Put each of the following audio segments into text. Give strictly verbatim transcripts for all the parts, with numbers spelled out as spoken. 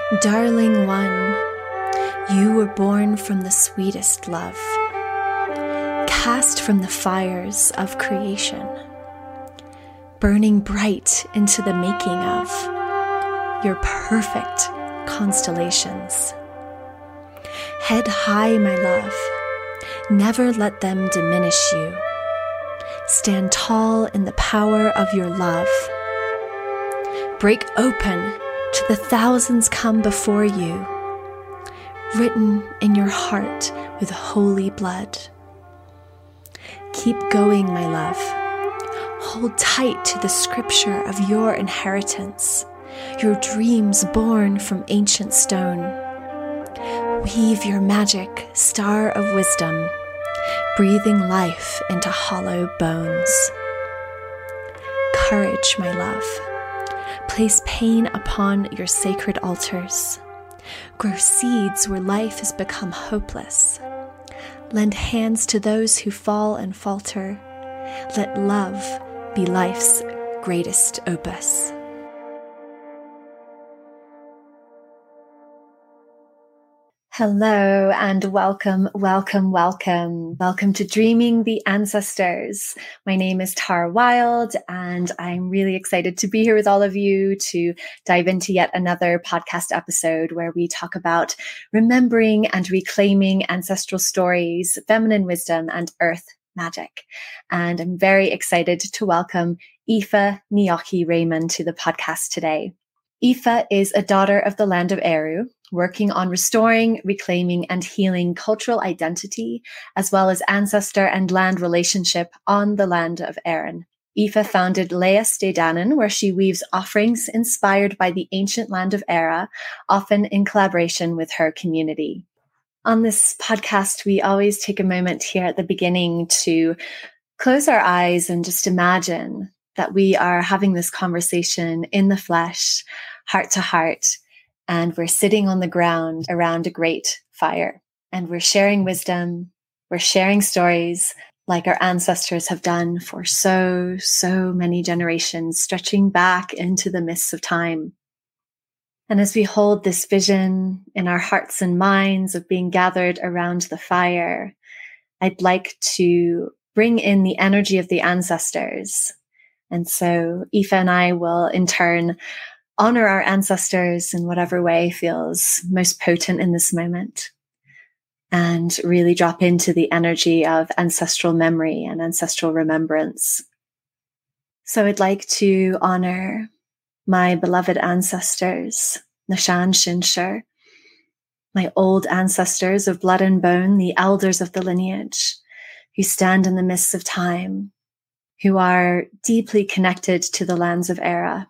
Darling one, you were born from the sweetest love, cast from the fires of creation, burning bright into the making of your perfect constellations. Head high, my love, never let them diminish you. Stand tall in the power of your love. Break open to the thousands come before you, written in your heart with holy blood. Keep going, my love. Hold tight to the scripture of your inheritance, your dreams born from ancient stone. Weave your magic star of wisdom, breathing life into hollow bones. Courage, my love. Place pain upon your sacred altars. Grow seeds where life has become hopeless. Lend hands to those who fall and falter. Let love be life's greatest opus. Hello and welcome, welcome, welcome. Welcome to Dreaming the Ancestors. My name is Tara Wild and I'm really excited to be here with all of you to dive into yet another podcast episode where we talk about remembering and reclaiming ancestral stories, feminine wisdom, and earth magic. And I'm very excited to welcome Aoife Nioche Raymond to the podcast today. Aoife is a daughter of the land of Eru, working on restoring, reclaiming, and healing cultural identity, as well as ancestor and land relationship on the land of Erin. Aoife founded Leas de Danann, where she weaves offerings inspired by the ancient land of Era, often in collaboration with her community. On this podcast, we always take a moment here at the beginning to close our eyes and just imagine that we are having this conversation in the flesh, heart to heart, and we're sitting on the ground around a great fire. And we're sharing wisdom, we're sharing stories like our ancestors have done for so, so many generations, stretching back into the mists of time. And as we hold this vision in our hearts and minds of being gathered around the fire, I'd like to bring in the energy of the ancestors. And so Aoife and I will in turn honor our ancestors in whatever way feels most potent in this moment and really drop into the energy of ancestral memory and ancestral remembrance. So I'd like to honor my beloved ancestors, Nashan Shinshur, my old ancestors of blood and bone, the elders of the lineage who stand in the mists of time, who are deeply connected to the lands of Era.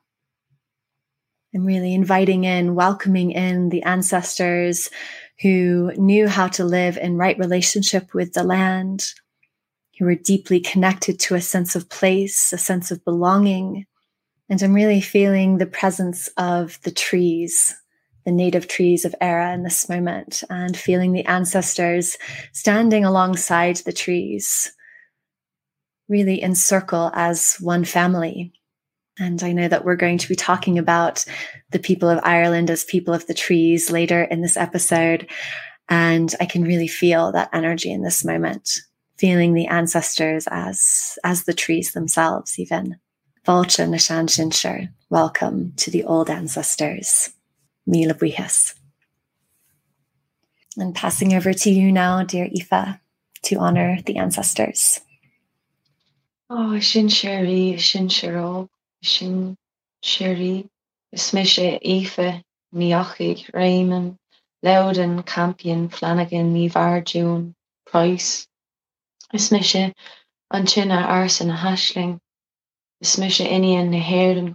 I'm really inviting in, welcoming in the ancestors who knew how to live in right relationship with the land, who were deeply connected to a sense of place, a sense of belonging. And I'm really feeling the presence of the trees, the native trees of Era in this moment, and feeling the ancestors standing alongside the trees, really encircle as one family. And I know that we're going to be talking about the people of Ireland as people of the trees later in this episode. And I can really feel that energy in this moment, feeling the ancestors as, as the trees themselves, even. Volcha Nashan Shinshur, welcome to the old ancestors. Mila Buhas. And passing over to you now, dear Aoife, to honor the ancestors. Oh, Shin Sherry, Shin Shiro, Shin Sherry, Smisha, Aoife, Nioche, Raymond, Loudon, Campion, Flanagan, Nivar, June, Price, Smisha, Anchina, Arson, Hashling, Smisha, Inian, Naherden,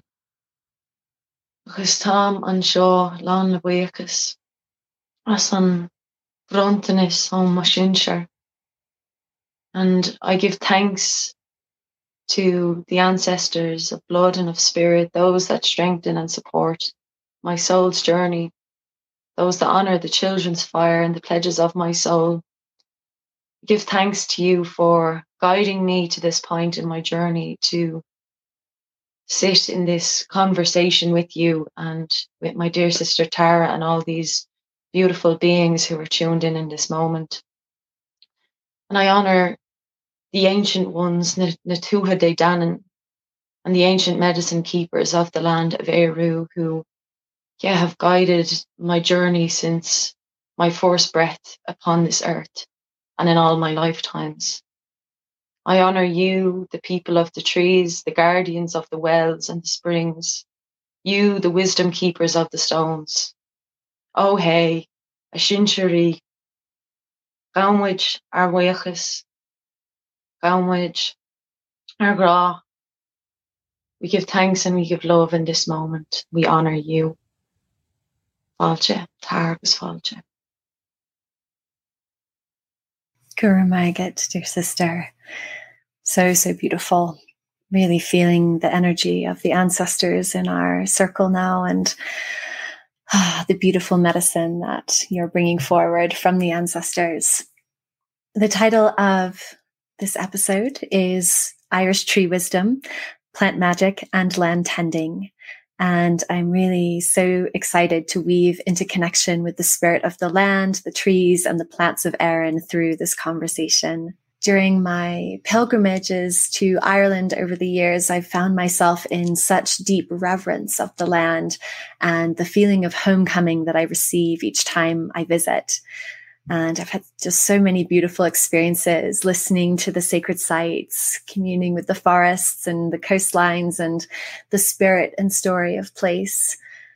Tom, Anshaw, Lon, Nabuikas, Asan, Brontanis, Home, Mashinshire. And I give thanks to the ancestors of blood and of spirit, those that strengthen and support my soul's journey, those that honour the children's fire and the pledges of my soul. I give thanks to you for guiding me to this point in my journey to sit in this conversation with you and with my dear sister Tara and all these beautiful beings who are tuned in in this moment. And I honour the ancient ones, Natuha De Danann, and the ancient medicine keepers of the land of Eru, who yeah, have guided my journey since my first breath upon this earth and in all my lifetimes. I honour you, the people of the trees, the guardians of the wells and the springs, you, the wisdom keepers of the stones. Oh hey, a shinshari, gaunwich arwechis, gaunwich argra. We give thanks and we give love in this moment. We honour you. Fáilte, Targus Fáilte. Guru Magat, dear sister. So, so beautiful. Really feeling the energy of the ancestors in our circle now, and ah, the beautiful medicine that you're bringing forward from the ancestors. The title of this episode is Irish Tree Wisdom, Plant Magic and Land Tending. And I'm really so excited to weave into connection with the spirit of the land, the trees, and the plants of Erin through this conversation. During my pilgrimages to Ireland over the years, I've found myself in such deep reverence of the land and the feeling of homecoming that I receive each time I visit. And I've had just so many beautiful experiences listening to the sacred sites, communing with the forests and the coastlines and the spirit and story of place.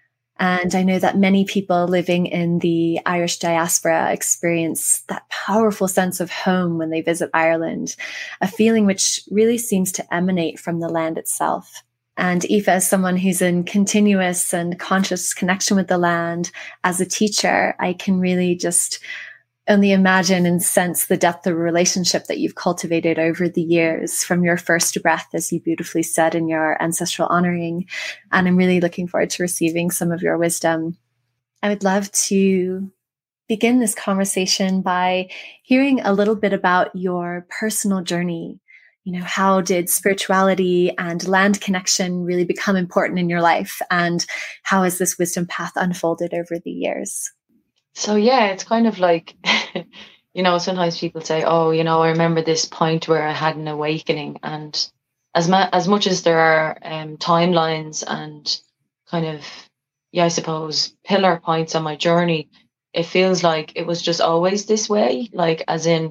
And I know that many people living in the Irish diaspora experience that powerful sense of home when they visit Ireland, a feeling which really seems to emanate from the land itself. And Aoife, as someone who's in continuous and conscious connection with the land, as a teacher, I can really just only imagine and sense the depth of relationship that you've cultivated over the years from your first breath, as you beautifully said in your ancestral honoring. And I'm really looking forward to receiving some of your wisdom. I would love to begin this conversation by hearing a little bit about your personal journey. You know, how did spirituality and land connection really become important in your life? And how has this wisdom path unfolded over the years? So yeah, it's kind of like, you know, sometimes people say, oh, you know, I remember this point where I had an awakening. And as, ma- as much as there are um, timelines and kind of, yeah, I suppose, pillar points on my journey, it feels like it was just always this way. Like, as in,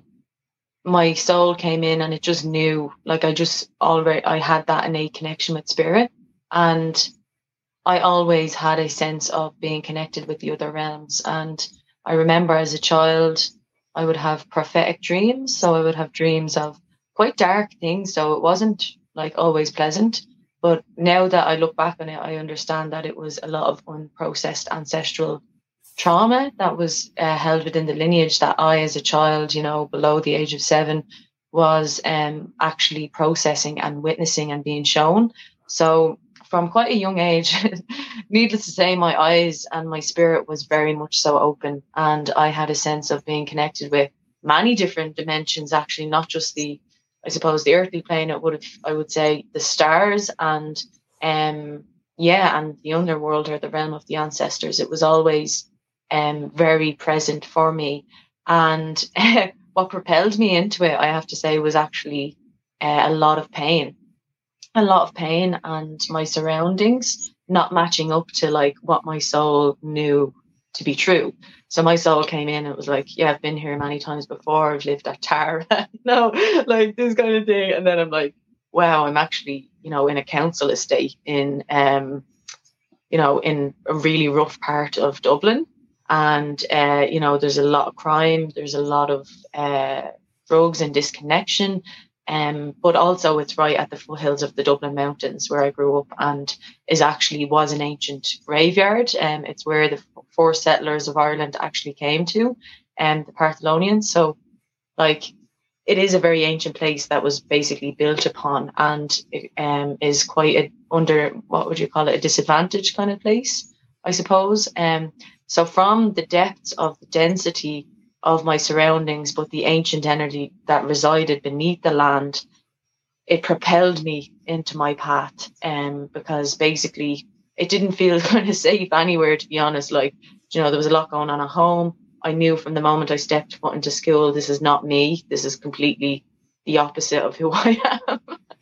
my soul came in and it just knew, like, I just already, I had that innate connection with spirit. And I always had a sense of being connected with the other realms. And I remember as a child, I would have prophetic dreams. So I would have dreams of quite dark things. So it wasn't like always pleasant. But now that I look back on it, I understand that it was a lot of unprocessed ancestral trauma that was uh, held within the lineage that I, as a child, you know, below the age of seven, was um, actually processing and witnessing and being shown. So from quite a young age, needless to say, my eyes and my spirit was very much so open. And I had a sense of being connected with many different dimensions, actually, not just the, I suppose, the earthly plane. It would have, I would say, the stars and, um, yeah, and the underworld, or the realm of the ancestors. It was always um, very present for me. And what propelled me into it, I have to say, was actually uh, a lot of pain. a lot of pain and my surroundings not matching up to like what my soul knew to be true. So my soul came in and it was like, yeah, I've been here many times before. I've lived at Tara, you know, like this kind of thing. And then I'm like, wow, I'm actually, you know, in a council estate in, um, you know, in a really rough part of Dublin. And, uh, you know, there's a lot of crime. There's a lot of uh, drugs and disconnection. Um, but also it's right at the foothills of the Dublin Mountains where I grew up, and is actually was an ancient graveyard. Um, it's where the first settlers of Ireland actually came to, and um, the Partholonians. So like it is a very ancient place that was basically built upon, and it, um, is quite a, under, what would you call it, a disadvantaged kind of place, I suppose. Um, so from the depths of the density of my surroundings, but the ancient energy that resided beneath the land, it propelled me into my path. Um, because basically it didn't feel kind of safe anywhere, to be honest. Like, you know, there was a lot going on at home. I knew from the moment I stepped foot into school, this is not me. This is completely the opposite of who I am.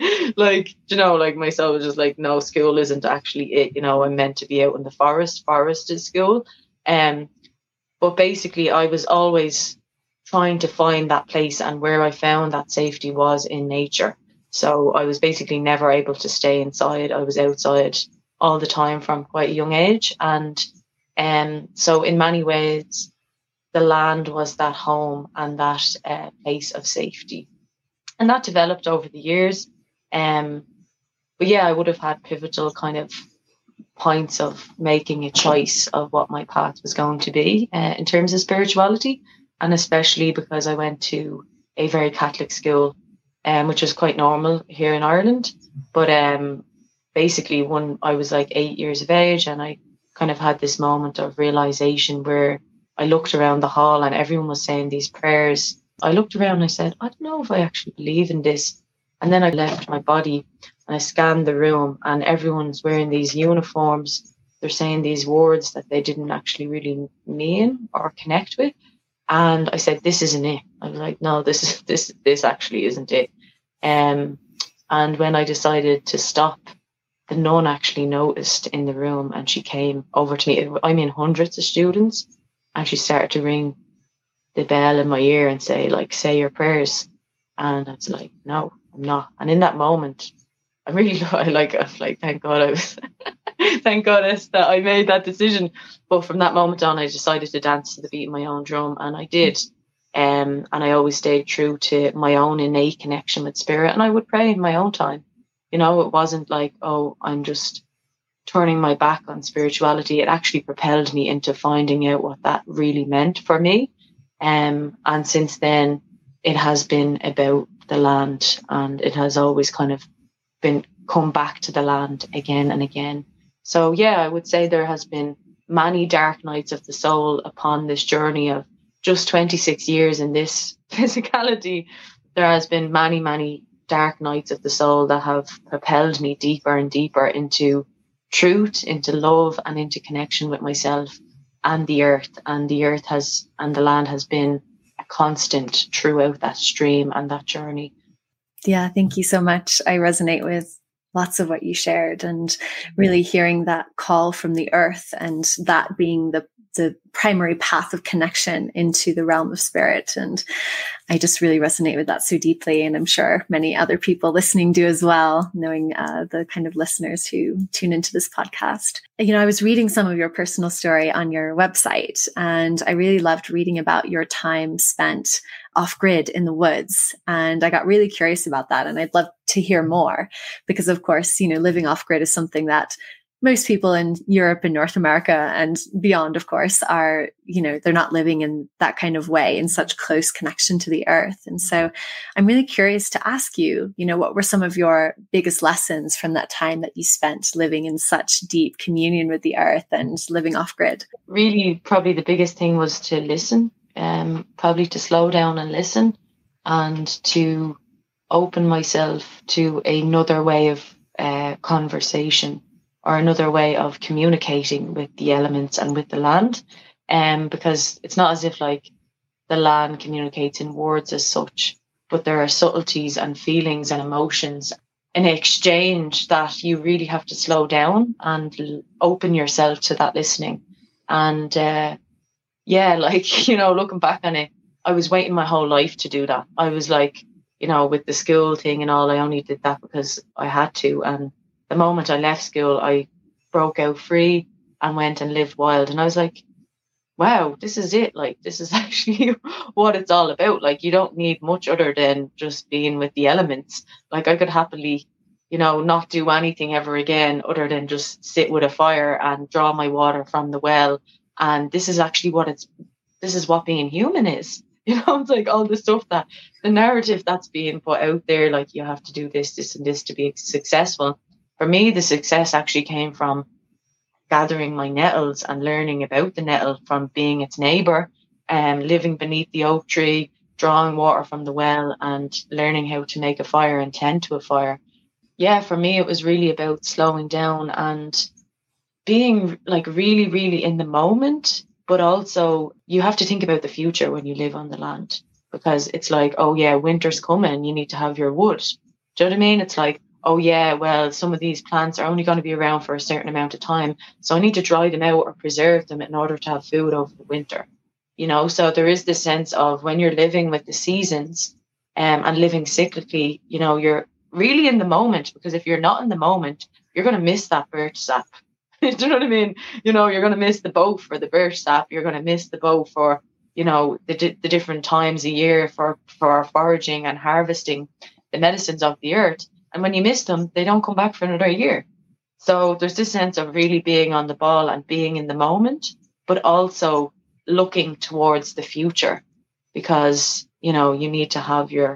Like, you know, like myself was just like, no, school isn't actually it. You know, I'm meant to be out in the forest. Forest is school. Um, but basically, I was always trying to find that place, and where I found that safety was in nature. So I was basically never able to stay inside. I was outside all the time from quite a young age. And um, so in many ways, the land was that home and that uh, place of safety. And that developed over the years. Um, but yeah, I would have had pivotal kind of points of making a choice of what my path was going to be uh, in terms of spirituality. And especially because I went to a very Catholic school, um, which was quite normal here in Ireland. But um, basically, when I was like eight years of age, and I kind of had this moment of realization where I looked around the hall and everyone was saying these prayers. I looked around and I said, I don't know if I actually believe in this. And then I left my body and I scanned the room, and everyone's wearing these uniforms. They're saying these words that they didn't actually really mean or connect with. And I said, this isn't it. I was like, no, this is this this actually isn't it. Um, and when I decided to stop, the nun actually noticed in the room, and she came over to me. I mean, hundreds of students, and she started to ring the bell in my ear and say, like, say your prayers. And I was like, no, I'm not. And in that moment, I really I like I was like, thank God I was thank God that I made that decision. But from that moment on, I decided to dance to the beat of my own drum, and I did. Um, and I always stayed true to my own innate connection with spirit, and I would pray in my own time. You know, it wasn't like, oh, I'm just turning my back on spirituality. It actually propelled me into finding out what that really meant for me. Um, and since then, it has been about the land, and it has always kind of been come back to the land again and again. So yeah, I would say there has been many dark nights of the soul upon this journey of just twenty-six years in this physicality. There has been many, many dark nights of the soul that have propelled me deeper and deeper into truth, into love, and into connection with myself and the earth. And the earth has, and the land has been a constant throughout that stream and that journey. Yeah, thank you so much. I resonate with lots of what you shared, and really hearing that call from the earth, and that being the the primary path of connection into the realm of spirit. And I just really resonate with that so deeply. And I'm sure many other people listening do as well, knowing uh, the kind of listeners who tune into this podcast. You know, I was reading some of your personal story on your website, and I really loved reading about your time spent off grid in the woods. And I got really curious about that. And I'd love to hear more, because of course, you know, living off grid is something that most people in Europe and North America and beyond, of course, are, you know, they're not living in that kind of way, in such close connection to the earth. And so I'm really curious to ask you, you know, what were some of your biggest lessons from that time that you spent living in such deep communion with the earth and living off grid? Really, probably the biggest thing was to listen, um, probably to slow down and listen, and to open myself to another way of uh, conversation, or another way of communicating with the elements and with the land. Um, because it's not as if like the land communicates in words as such, but there are subtleties and feelings and emotions in exchange that you really have to slow down and l- open yourself to that listening. And uh, yeah, like, you know, looking back on it, I was waiting my whole life to do that. I was like, you know, with the school thing and all, I only did that because I had to. And the moment I left school, I broke out free and went and lived wild. And I was like, wow, this is it. Like, this is actually what it's all about. Like, you don't need much other than just being with the elements. Like, I could happily, you know, not do anything ever again other than just sit with a fire and draw my water from the well. And this is actually what it's, this is what being human is. You know, it's like all the stuff that the narrative that's being put out there, like you have to do this, this and this to be successful. For me, the success actually came from gathering my nettles and learning about the nettle from being its neighbour, and um, living beneath the oak tree, drawing water from the well and learning how to make a fire and tend to a fire. Yeah, for me, it was really about slowing down and being like really, really in the moment. But also, you have to think about the future when you live on the land, because it's like, oh, yeah, winter's coming. You need to have your wood. Do you know what I mean? It's like, oh, yeah, well, some of these plants are only going to be around for a certain amount of time. So I need to dry them out or preserve them in order to have food over the winter. You know, so there is this sense of when you're living with the seasons um, and living cyclically, you know, you're really in the moment, because if you're not in the moment, you're going to miss that birch sap. Do you know what I mean? You know, you're going to miss the boat for the birch sap. You're going to miss the boat for, you know, the the different times a year for, for foraging and harvesting the medicines of the earth. And when you miss them, they don't come back for another year. So there's this sense of really being on the ball and being in the moment, but also looking towards the future, because, you know, you need to have your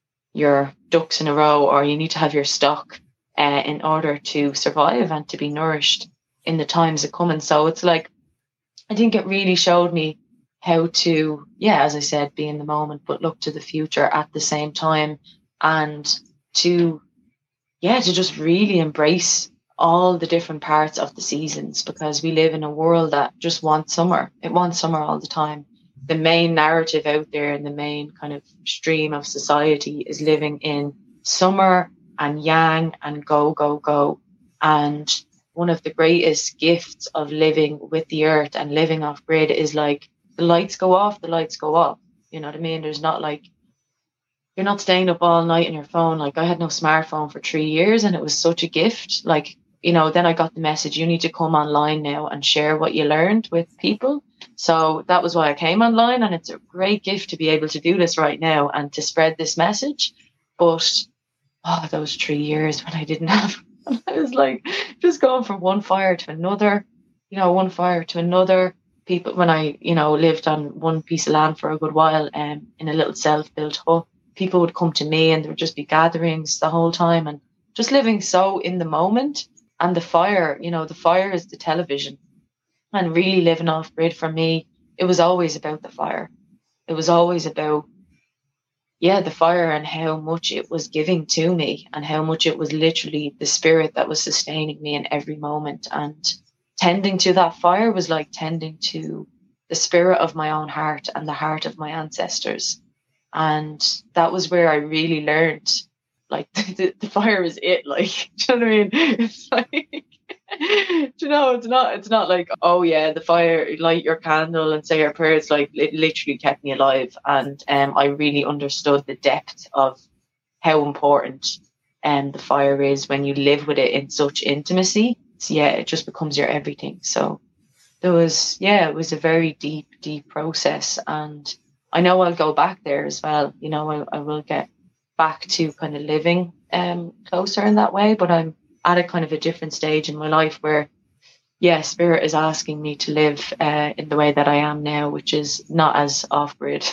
your ducks in a row, or you need to have your stock uh, in order to survive and to be nourished in the times that come. And so it's like, I think it really showed me how to, yeah, as I said, be in the moment, but look to the future at the same time, and to, yeah, to just really embrace all the different parts of the seasons, because we live in a world that just wants summer. It wants summer all the time. The main narrative out there and the main kind of stream of society is living in summer and yang and go, go, go. And one of the greatest gifts of living with the earth and living off grid is like, the lights go off, the lights go off. You know what I mean? There's not like, you're not staying up all night on your phone. Like, I had no smartphone for three years and it was such a gift. Like, you know, then I got the message, you need to come online now and share what you learned with people. So that was why I came online, and it's a great gift to be able to do this right now and to spread this message. But, oh, those three years when I didn't have, I was like just going from one fire to another, you know, one fire to another. People, when I, you know, lived on one piece of land for a good while um, in a little self-built hut, people would come to me and there would just be gatherings the whole time, and just living so in the moment. And the fire, you know, the fire is the television. And really living off grid for me, it was always about the fire. It was always about, yeah, the fire and how much it was giving to me, and how much it was literally the spirit that was sustaining me in every moment. And tending to that fire was like tending to the spirit of my own heart and the heart of my ancestors. And that was where I really learned, like, the, the fire is it, like, do you know what I mean? It's like, you know, it's not, it's not like, oh yeah, the fire, light your candle and say your prayers. Like, it literally kept me alive. And um, I really understood the depth of how important um, the fire is when you live with it in such intimacy. So, yeah, it just becomes your everything. So there was, yeah, it was a very deep, deep process. And I know I'll go back there as well. You know, I, I will get back to kind of living um, closer in that way, but I'm at a kind of a different stage in my life where, yeah, spirit is asking me to live uh, in the way that I am now, which is not as off-grid.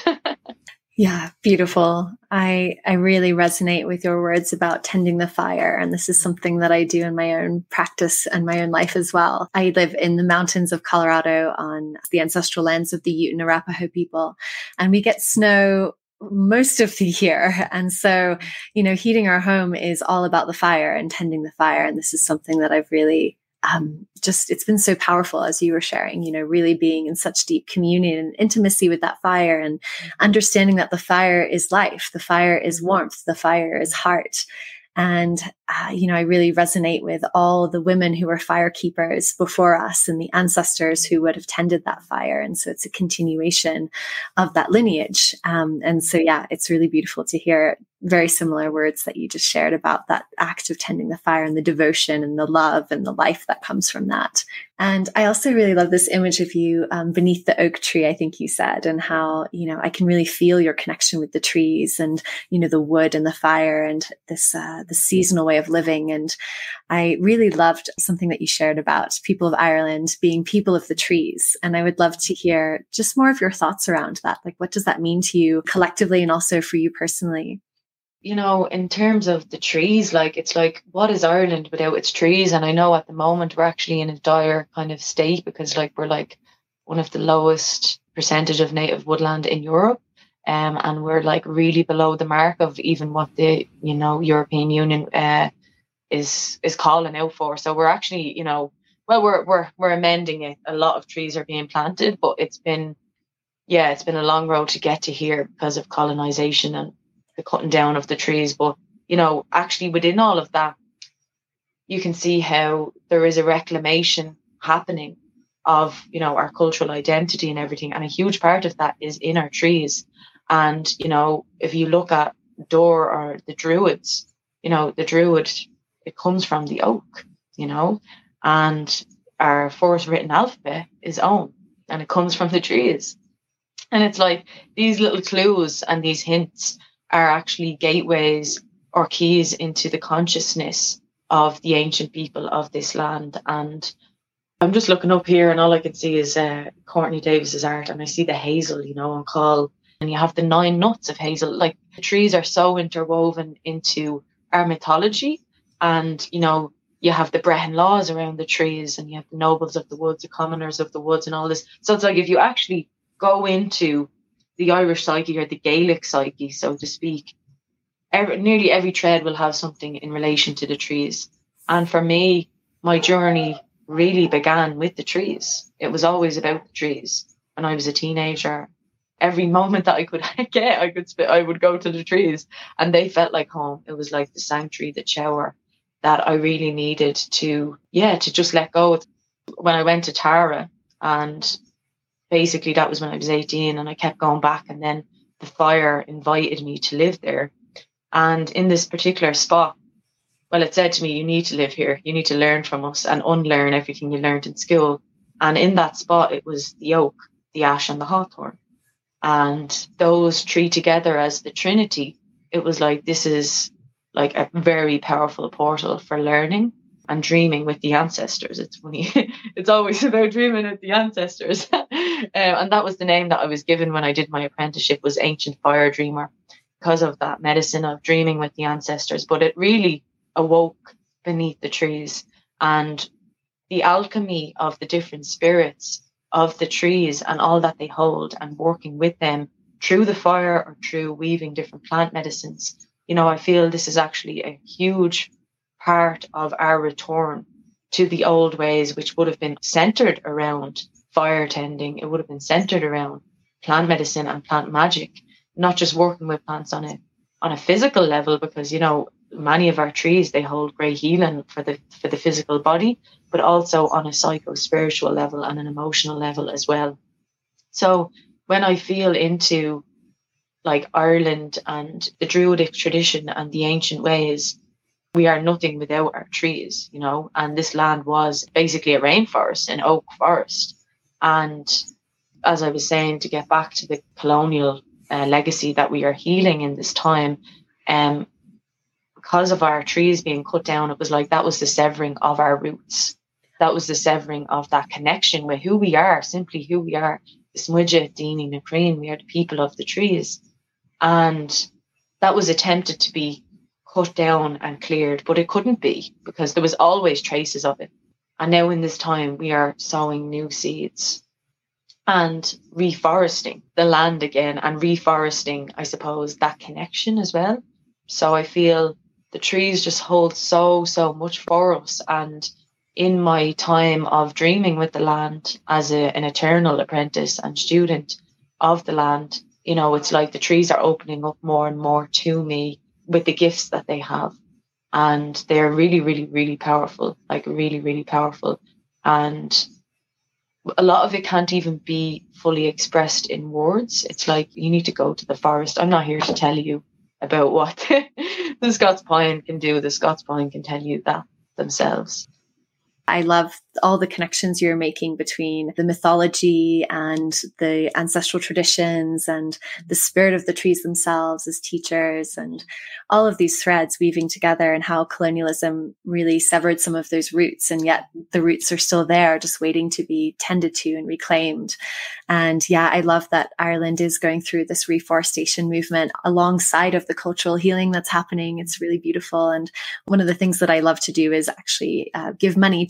Yeah, beautiful. I I really resonate with your words about tending the fire. And this is something that I do in my own practice and my own life as well. I live in the mountains of Colorado on the ancestral lands of the Ute and Arapaho people, and we get snow most of the year. And so, you know, heating our home is all about the fire and tending the fire. And this is something that I've really Um, just, it's been so powerful, as you were sharing, you know, really being in such deep communion and intimacy with that fire, and understanding that the fire is life, the fire is warmth, the fire is heart. And, uh, you know, I really resonate with all the women who were fire keepers before us and the ancestors who would have tended that fire. And so it's a continuation of that lineage. Um, and so, yeah, it's really beautiful to hear very similar words that you just shared about that act of tending the fire and the devotion and the love and the life that comes from that. And I also really love this image of you um, beneath the oak tree, I think you said, and how, you know, I can really feel your connection with the trees and, you know, the wood and the fire and this, uh, the seasonal way of living. And I really loved something that you shared about people of Ireland being people of the trees. And I would love to hear just more of your thoughts around that. Like, what does that mean to you collectively and also for you personally? You know, in terms of the trees, like, it's like, what is Ireland without its trees? And I know at the moment we're actually in a dire kind of state, because like we're like one of the lowest percentage of native woodland in Europe. Um, and we're like really below the mark of even what the, you know, European Union uh, is is calling out for. So we're actually, you know, well, we're we're we're amending it. A lot of trees are being planted, but it's been, yeah, it's been a long road to get to here because of colonization and the cutting down of the trees. But, you know, actually within all of that, you can see how there is a reclamation happening of, you know, our cultural identity and everything. And a huge part of that is in our trees. And, you know, if you look at Dore or the Druids, you know, the Druid, it comes from the oak, you know, and our first written alphabet is Own, and it comes from the trees. And it's like these little clues and these hints are actually gateways or keys into the consciousness of the ancient people of this land. And I'm just looking up here and all I can see is uh, Courtney Davis's art, and I see the hazel, you know, on call, and you have the nine nuts of hazel. Like the trees are so interwoven into our mythology, and, you know, you have the Brehon laws around the trees, and you have the nobles of the woods, the commoners of the woods, and all this. So it's like if you actually go into the Irish psyche or the Gaelic psyche, so to speak, every, nearly every thread will have something in relation to the trees. And for me, my journey really began with the trees. It was always about the trees. When I was a teenager, every moment that I could get, I could spit, I would go to the trees, and they felt like home. It was like the sanctuary, the shower that I really needed to, yeah, to just let go. When I went to Tara, and basically that was when I was eighteen, and I kept going back, and then the fire invited me to live there. And in this particular spot, well, it said to me, you need to live here. You need to learn from us and unlearn everything you learned in school. And in that spot, it was the oak, the ash, and the hawthorn. And those three together as the Trinity, it was like, this is like a very powerful portal for learning and dreaming with the ancestors. It's funny. It's always about dreaming with the ancestors. um, and that was the name that I was given when I did my apprenticeship, was Ancient Fire Dreamer, because of that medicine of dreaming with the ancestors. But it really awoke beneath the trees, and the alchemy of the different spirits of the trees and all that they hold, and working with them through the fire or through weaving different plant medicines. You know, I feel this is actually a huge part of our return to the old ways, which would have been centered around fire tending. It would have been centered around plant medicine and plant magic, not just working with plants on a on a physical level, because, you know, many of our trees, they hold great healing for the for the physical body, but also on a psycho-spiritual level and an emotional level as well. So when I feel into like Ireland and the Druidic tradition and the ancient ways, we are nothing without our trees, you know, and this land was basically a rainforest, an oak forest. And as I was saying, to get back to the colonial uh, legacy that we are healing in this time, um, because of our trees being cut down, it was like that was the severing of our roots. That was the severing of that connection with who we are, simply who we are. The Smudja, Dini, Nakreen, we are the people of the trees. And that was attempted to be cut down and cleared, but it couldn't be, because there was always traces of it. And now in this time, we are sowing new seeds and reforesting the land again, and reforesting, I suppose, that connection as well. So I feel the trees just hold so, so much for us. And in my time of dreaming with the land as a, an eternal apprentice and student of the land, you know, it's like the trees are opening up more and more to me with the gifts that they have. And they're really, really, really powerful, like really, really powerful. And a lot of it can't even be fully expressed in words. It's like you need to go to the forest. I'm not here to tell you about what the Scots pine can do. The Scots pine can tell you that themselves. I love all the connections you're making between the mythology and the ancestral traditions and the spirit of the trees themselves as teachers, and all of these threads weaving together, and how colonialism really severed some of those roots, and yet the roots are still there, just waiting to be tended to and reclaimed. And yeah, I love that Ireland is going through this reforestation movement alongside of the cultural healing that's happening. It's really beautiful. And one of the things that I love to do is actually uh, give money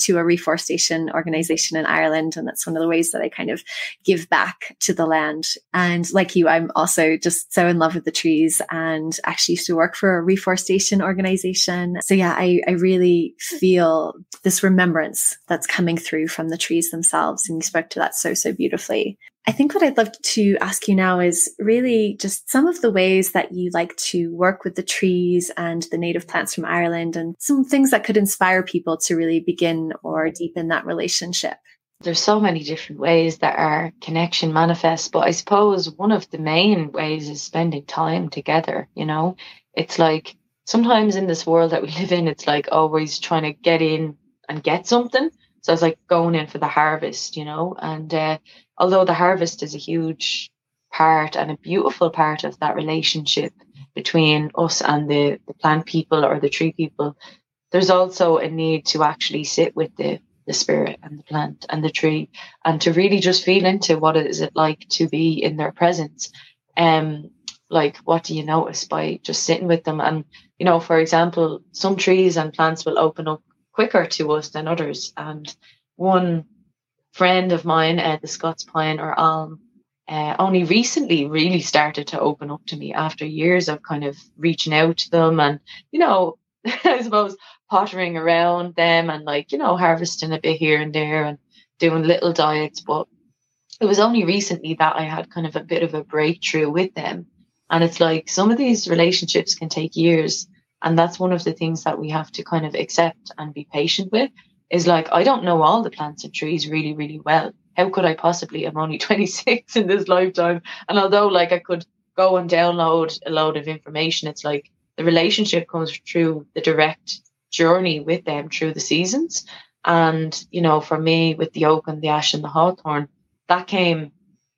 to a reforestation organization in Ireland. And that's one of the ways that I kind of give back to the land. And like you, I'm also just so in love with the trees, and actually used to work for a reforestation organization. So yeah, I, I really feel this remembrance that's coming through from the trees themselves. And you spoke to that so, so beautifully. I think what I'd love to ask you now is really just some of the ways that you like to work with the trees and the native plants from Ireland, and some things that could inspire people to really begin or deepen that relationship. There's so many different ways that our connection manifests, but I suppose one of the main ways is spending time together. You know, it's like sometimes in this world that we live in, it's like always trying to get in and get something. So it's like going in for the harvest, you know, and uh, although the harvest is a huge part and a beautiful part of that relationship between us and the, the plant people or the tree people, there's also a need to actually sit with the, the spirit and the plant and the tree, and to really just feel into what is it like to be in their presence. Um, like, what do you notice by just sitting with them? And, you know, for example, some trees and plants will open up quicker to us than others. And one friend of mine, uh, the Scots pine or alm, uh, only recently really started to open up to me after years of kind of reaching out to them and, you know, I suppose pottering around them and, like, you know, harvesting a bit here and there and doing little diets. But it was only recently that I had kind of a bit of a breakthrough with them. And it's like some of these relationships can take years. And that's one of the things that we have to kind of accept and be patient with, is like, I don't know all the plants and trees really, really well. How could I possibly? I'm only twenty-six in this lifetime. And although, like, I could go and download a load of information, it's like the relationship comes through the direct journey with them through the seasons. And, you know, for me with the oak and the ash and the hawthorn, that came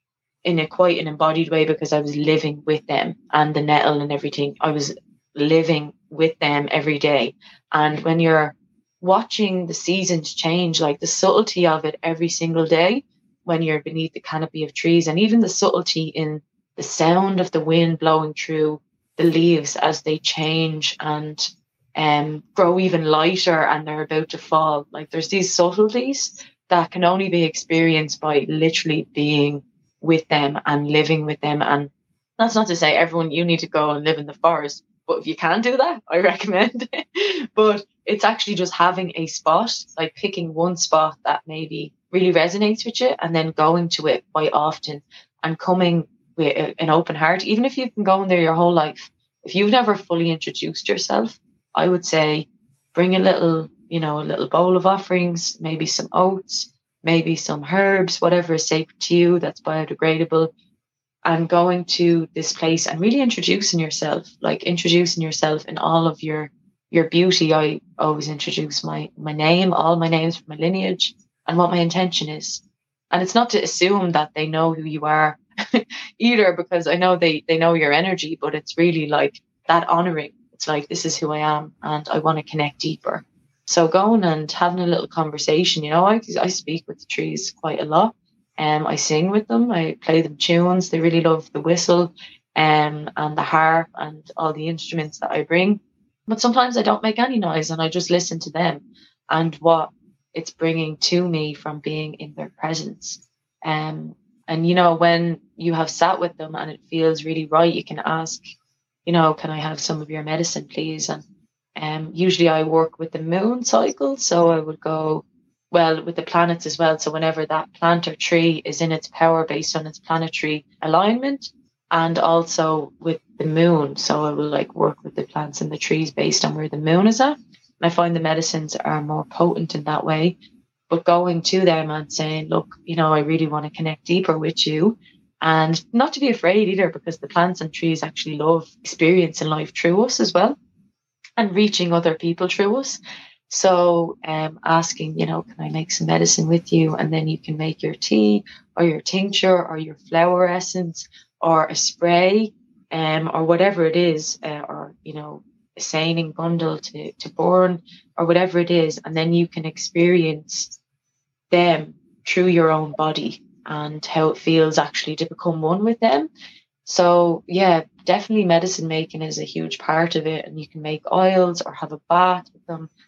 in a quite an embodied way because I was living with them, and the nettle and everything. I was living with them every day. And when you're watching the seasons change, like the subtlety of it every single day when you're beneath the canopy of trees, and even the subtlety in the sound of the wind blowing through the leaves as they change and um, grow even lighter and they're about to fall. Like, there's these subtleties that can only be experienced by literally being with them and living with them. And that's not to say everyone, you need to go and live in the forest, but if you can do that, I recommend it. But it's actually just having a spot, like picking one spot that maybe really resonates with you and then going to it quite often and coming with an open heart. Even if you've been going there your whole life, if you've never fully introduced yourself, I would say bring a little, you know, a little bowl of offerings, maybe some oats, maybe some herbs, whatever is sacred to you that's biodegradable, and going to this place and really introducing yourself, like introducing yourself in all of your your beauty. I always introduce my my name, all my names from my lineage, and what my intention is. And it's not to assume that they know who you are either, because I know they they know your energy, but it's really like that honoring. It's like, this is who I am and I want to connect deeper. So going and having a little conversation, you know, I I speak with the trees quite a lot. Um, I sing with them, I play them tunes. They really love the whistle um, and the harp and all the instruments that I bring. But sometimes I don't make any noise and I just listen to them and what it's bringing to me from being in their presence. Um, and, you know, when you have sat with them and it feels really right, you can ask, you know, can I have some of your medicine, please? And um, usually I work with the moon cycle. So I would go, well, with the planets as well. So whenever that plant or tree is in its power based on its planetary alignment, and also with the moon. So I will like work with the plants and the trees based on where the moon is at. And I find the medicines are more potent in that way. But going to them and saying, look, you know, I really want to connect deeper with you. And not to be afraid either, because the plants and trees actually love experiencing life through us as well, and reaching other people through us. So um, asking, you know, can I make some medicine with you? And then you can make your tea or your tincture or your flower essence or a spray um, or whatever it is, uh, or, you know, a seining bundle to, to burn or whatever it is. And then you can experience them through your own body and how it feels actually to become one with them. So yeah, definitely medicine making is a huge part of it. And you can make oils or have a bath with them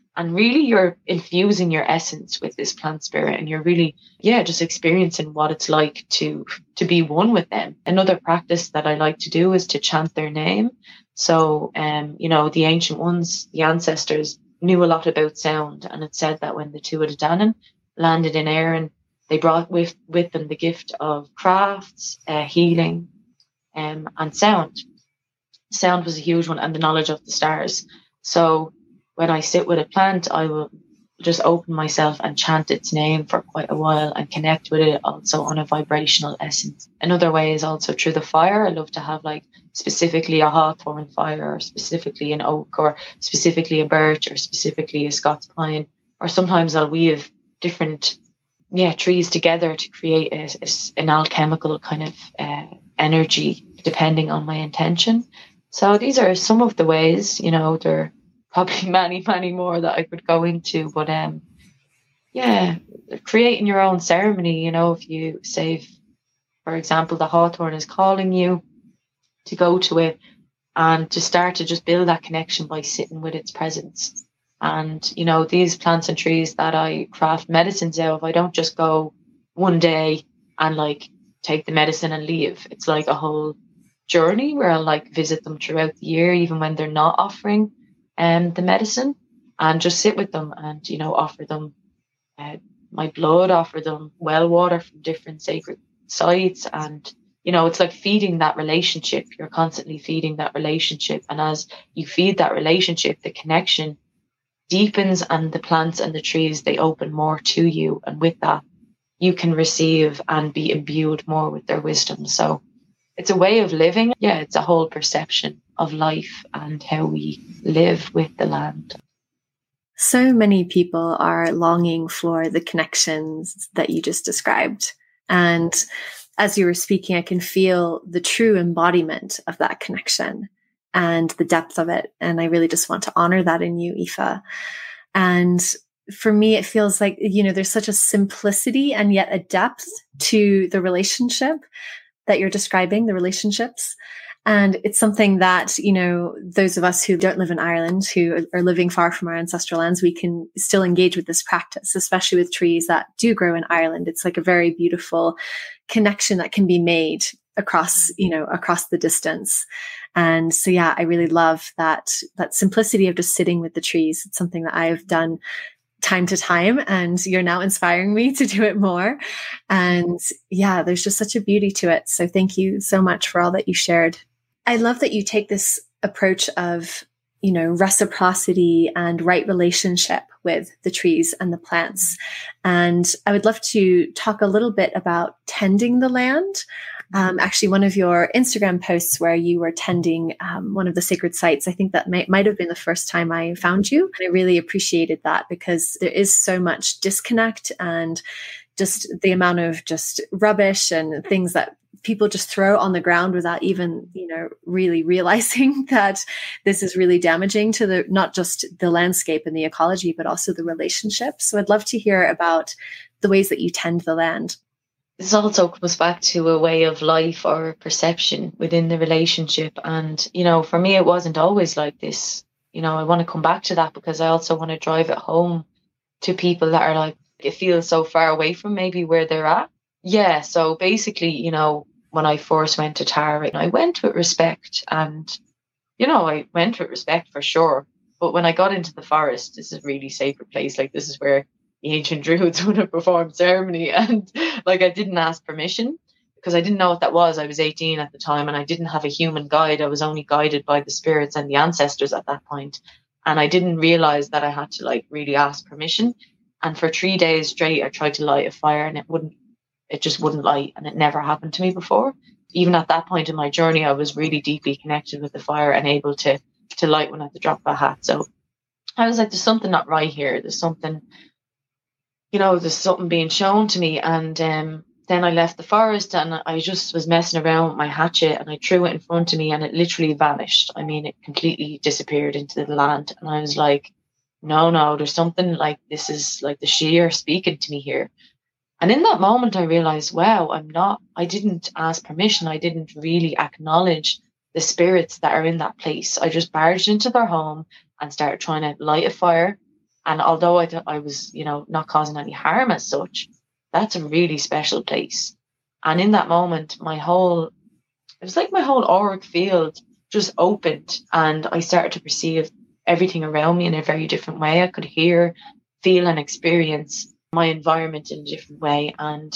And really you're infusing your essence with this plant spirit, and you're really, yeah, just experiencing what it's like to to be one with them. Another practice that I like to do is to chant their name. So um, you know, the ancient ones, the ancestors, knew a lot about sound, and it said that when the Tuatha Dé Danann landed in Erin, they brought with with them the gift of crafts, uh, healing, um, and sound. Sound was a huge one, and the knowledge of the stars. So when I sit with a plant, I will just open myself and chant its name for quite a while and connect with it also on a vibrational essence. Another way is also through the fire. I love to have like specifically a hawthorn fire, or specifically an oak, or specifically a birch, or specifically a Scots pine. Or sometimes I'll weave different yeah trees together to create a, a, an alchemical kind of uh, energy, depending on my intention. So these are some of the ways, you know, there are probably many, many more that I could go into, but um, yeah, creating your own ceremony, you know, if you say, for example, the hawthorn is calling you to go to it, and to start to just build that connection by sitting with its presence. And, you know, these plants and trees that I craft medicines out of, I don't just go one day and like take the medicine and leave. It's like a whole journey where I'll like visit them throughout the year, even when they're not offering um, the medicine, and just sit with them and, you know, offer them uh, my blood, offer them well water from different sacred sites. And, you know, it's like feeding that relationship. You're constantly feeding that relationship. And as you feed that relationship, the connection deepens, and the plants and the trees, they open more to you. And with that, you can receive and be imbued more with their wisdom. So it's a way of living. Yeah, it's a whole perception of life and how we live with the land. So many people are longing for the connections that you just described. And as you were speaking, I can feel the true embodiment of that connection and the depth of it. And I really just want to honor that in you, Aoife. And for me, it feels like, you know, there's such a simplicity and yet a depth to the relationship that you're describing, the relationships. And it's something that, you know, those of us who don't live in Ireland, who are living far from our ancestral lands, we can still engage with this practice, especially with trees that do grow in Ireland. It's like a very beautiful connection that can be made across, you know, across the distance. And so, yeah, I really love that, that simplicity of just sitting with the trees. It's something that I've done time to time, and you're now inspiring me to do it more. And yeah, there's just such a beauty to it. So thank you so much for all that you shared. I love that you take this approach of, you know, reciprocity and right relationship with the trees and the plants. And I would love to talk a little bit about tending the land. Um, actually, one of your Instagram posts where you were tending um, one of the sacred sites, I think that might, might have been the first time I found you. And I really appreciated that, because there is so much disconnect and just the amount of just rubbish and things that people just throw on the ground without even, you know, really realizing that this is really damaging to the, not just the landscape and the ecology, but also the relationships. So I'd love to hear about the ways that you tend the land. This also comes back to a way of life or perception within the relationship. And, you know, for me, it wasn't always like this. You know, I want to come back to that, because I also want to drive it home to people that are like, it feels so far away from maybe where they're at. Yeah. So basically, you know, when I first went to Tara, I went with respect, and, you know, I went with respect for sure. But when I got into the forest, this is a really sacred place. Like, this is where the ancient druids would have performed ceremony. And like, I didn't ask permission, because I didn't know what that was. I was eighteen at the time, and I didn't have a human guide. I was only guided by the spirits and the ancestors at that point. And I didn't realize that I had to like really ask permission. And for three days straight, I tried to light a fire, and it wouldn't, it just wouldn't light. And it never happened to me before. Even at that point in my journey, I was really deeply connected with the fire and able to, to light one at the drop of a hat. So I was like, there's something not right here. There's something, you know, there's something being shown to me. And um, then I left the forest, and I just was messing around with my hatchet, and I threw it in front of me, and it literally vanished. I mean, it completely disappeared into the land. And I was like, no, no, there's something like, this is like the Sheer speaking to me here. And in that moment, I realized, wow, I'm not, I didn't ask permission. I didn't really acknowledge the spirits that are in that place. I just barged into their home and started trying to light a fire. And although I, th- I was, you know, not causing any harm as such, that's a really special place. And in that moment, my whole, it was like my whole auric field just opened, and I started to perceive everything around me in a very different way. I could hear, feel, and experience my environment in a different way. And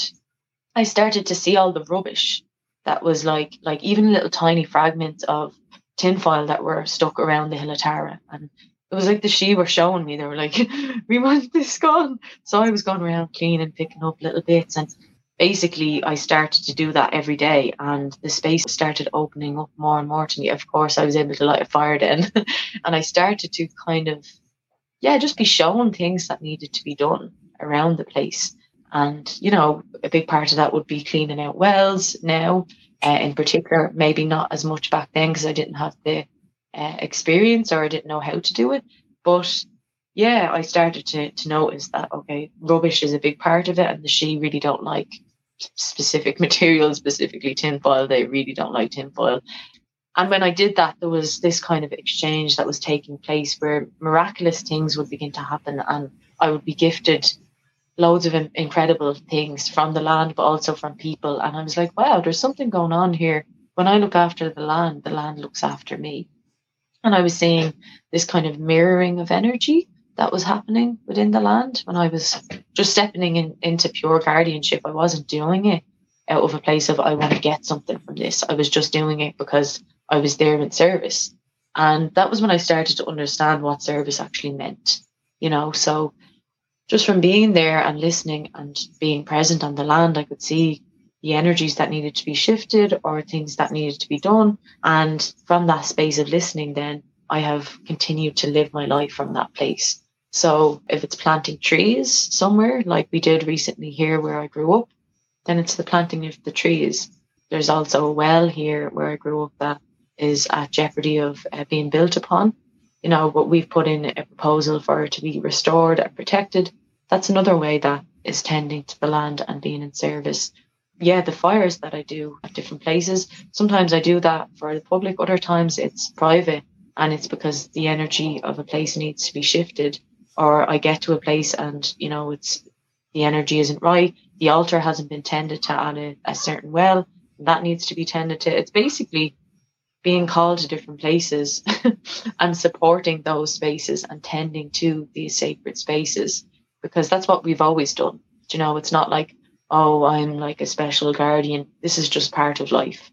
I started to see all the rubbish that was like, like even little tiny fragments of tinfoil that were stuck around the Hill of Tara. And it was like the She were showing me, they were like, we want this gone. So I was going around cleaning, picking up little bits. And basically, I started to do that every day. And the space started opening up more and more to me. Of course, I was able to light a fire then. And I started to kind of, yeah, just be shown things that needed to be done around the place. And, you know, a big part of that would be cleaning out wells now, uh, in particular, maybe not as much back then because I didn't have the uh, experience, or I didn't know how to do it. But yeah, I started to, to notice that, okay, rubbish is a big part of it. And the She really don't like specific materials, specifically tinfoil. They really don't like tinfoil. And when I did that, there was this kind of exchange that was taking place where miraculous things would begin to happen, and I would be gifted loads of in- incredible things from the land, but also from people. And I was like, wow, there's something going on here. When I look after the land, the land looks after me. And I was seeing this kind of mirroring of energy that was happening within the land when I was just stepping in, into pure guardianship. I wasn't doing it out of a place of, I want to get something from this. I was just doing it because I was there in service. And that was when I started to understand what service actually meant, you know. So just from being there and listening and being present on the land, I could see the energies that needed to be shifted or things that needed to be done. And from that space of listening, then I have continued to live my life from that place. So if it's planting trees somewhere, like we did recently here where I grew up, then it's the planting of the trees. There's also a well here where I grew up that is at jeopardy of uh, being built upon. You know, but we've put in a proposal for it to be restored and protected. That's another way that is tending to the land and being in service. Yeah, the fires that I do at different places, sometimes I do that for the public, other times it's private, and it's because the energy of a place needs to be shifted, or I get to a place and, you know, it's the energy isn't right, the altar hasn't been tended to on a, a certain well, that needs to be tended to. It's basically being called to different places and supporting those spaces and tending to these sacred spaces, because that's what we've always done. You know, it's not like, oh, I'm like a special guardian. This is just part of life.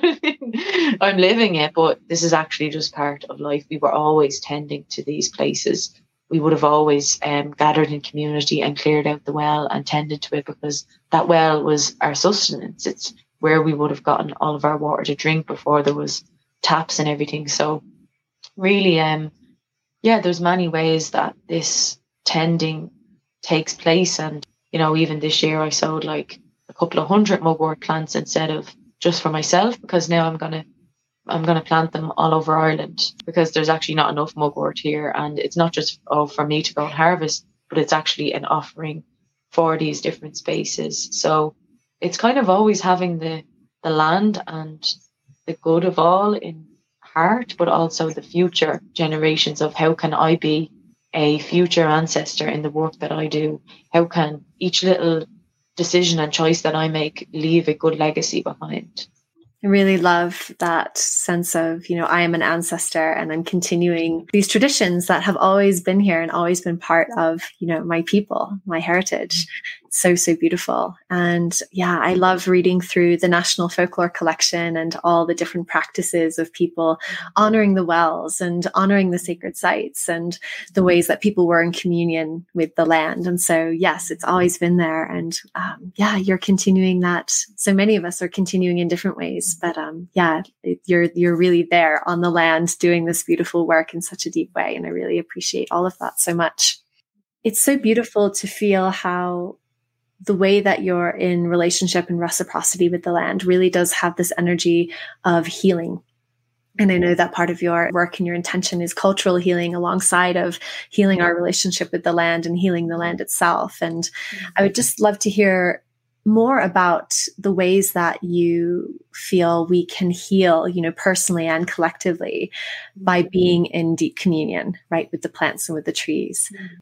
I'm living it, but this is actually just part of life. We were always tending to these places. We would have always um, gathered in community and cleared out the well and tended to it, because that well was our sustenance. It's where we would have gotten all of our water to drink before there was taps and everything. So really, um, yeah, there's many ways that this tending takes place. And, you know, even this year I sowed like a couple of hundred mugwort plants instead of just for myself, because now I'm going to I'm going to plant them all over Ireland, because there's actually not enough mugwort here. And it's not just, oh, for me to go and harvest, but it's actually an offering for these different spaces. So it's kind of always having the, the land and the good of all in heart, but also the future generations of how can I be a future ancestor in the work that I do? How can each little decision and choice that I make leave a good legacy behind? I really love that sense of, you know, I am an ancestor and I'm continuing these traditions that have always been here and always been part of, you know, my people, my heritage. So, so beautiful. And yeah, I love reading through the National Folklore Collection and all the different practices of people honoring the wells and honoring the sacred sites and the ways that people were in communion with the land. And so, yes, it's always been there. And um, yeah, you're continuing that. So many of us are continuing in different ways, but um, yeah, it, you're, you're really there on the land doing this beautiful work in such a deep way. And I really appreciate all of that so much. It's so beautiful to feel how the way that you're in relationship and reciprocity with the land really does have this energy of healing. And I know that part of your work and your intention is cultural healing alongside of healing our relationship with the land and healing the land itself. And I would just love to hear more about the ways that you feel we can heal, you know, personally and collectively by being in deep communion, right, with the plants and with the trees.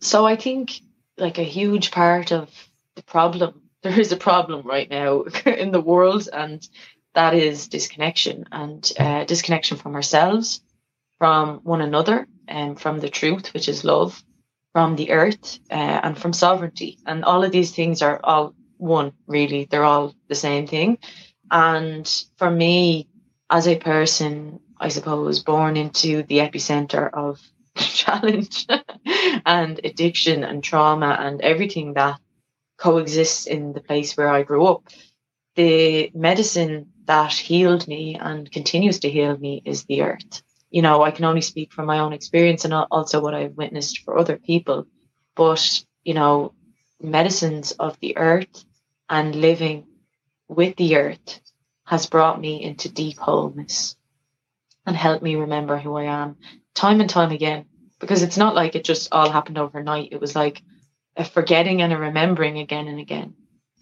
So I think like a huge part of the problem, there is a problem right now in the world, and that is disconnection and uh, disconnection from ourselves, from one another, and from the truth, which is love, from the earth, uh, and from sovereignty. And all of these things are all one, really. They're all the same thing. And for me, as a person, I suppose, born into the epicenter of challenge and addiction and trauma and everything that coexists in the place where I grew up, the medicine that healed me and continues to heal me is the earth. You know, I can only speak from my own experience and also what I've witnessed for other people. But, you know, medicines of the earth and living with the earth has brought me into deep wholeness and helped me remember who I am time and time again. Because it's not like it just all happened overnight. It was like a forgetting and a remembering again and again.